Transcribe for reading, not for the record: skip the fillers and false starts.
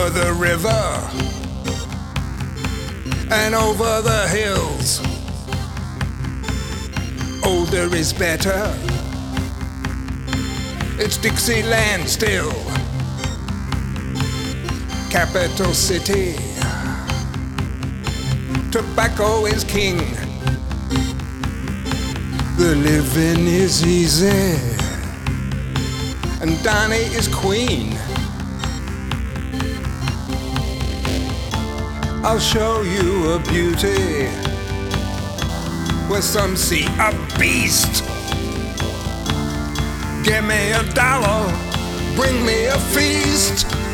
over the river and over the hills. Older is better. It's Dixieland still. Capital city. Tobacco is king. The living is easy. And Donnie is queen. I'll show you a beauty where some see a beast. Give me $1, bring me a feast.